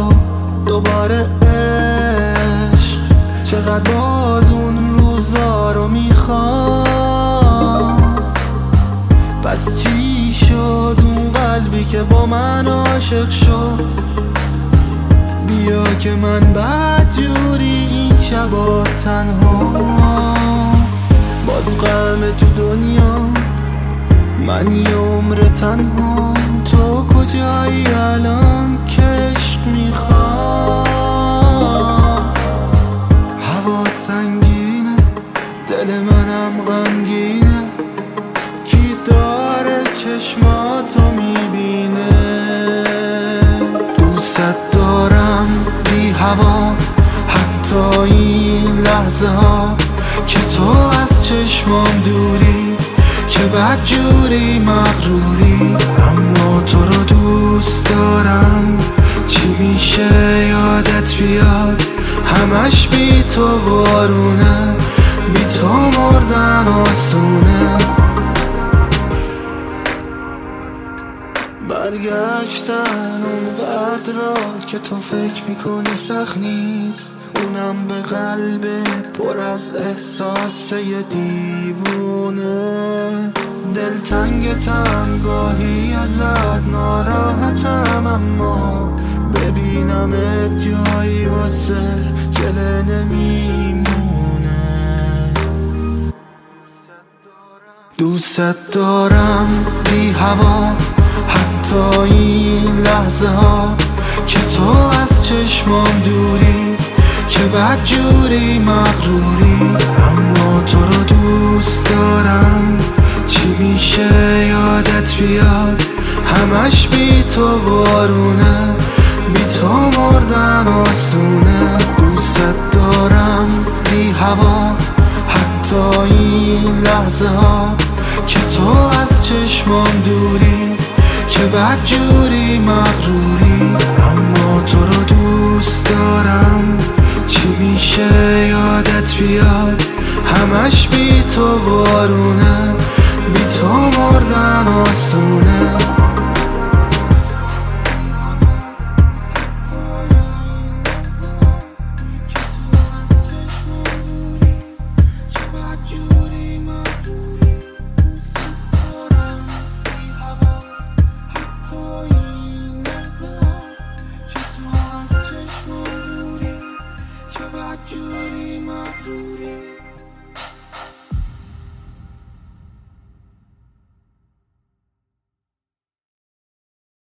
دوباره عشق، چقدر باز اون روزا رو میخوام. پس چی شد اون قلبی که با من عاشق شد؟ بیا که من بدجوری این شبا تنها، باز غم تو دنیا، من یه عمر تنها. تو کجایی الان که عشق میخوام؟ هوا سنگینه، دل منم غمگینه، کی داره چشماتو میبینه؟ دوست دارم بی هوا، حتی این لحظه ها که تو از چشمام دوری، که بدجوری مغروری. اما تو رو دوست دارم، چی میشه یادت بیاد؟ همش بی تو بارونه، بی تو مردن آسونه. برگشتن اونقدر را که تو فکر میکنی سخت نیست، اونم به قلب پر از احساس یه دیوونه. دلتنگ تنگاهی ازت ناراحتم، اما ببینم جایی واسه گله نمیمونه. دوست دارم بی هوا، حتی این لحظه ها که تو از چشمام دوری، که بدجوری مغروری. اما تو رو دوست دارم، چی میشه یادت بیاد؟ همش بی تو بارونه، بی تو مردن آسونه. دوست دارم بی هوا، حتی این لحظه ها که تو از چشمام دوری، که بدجوری مغروری. اما تو رو دوست دارم، چی میشه یادت بیاد؟ همش بی تو بارونه، بی تو مردن آسونه.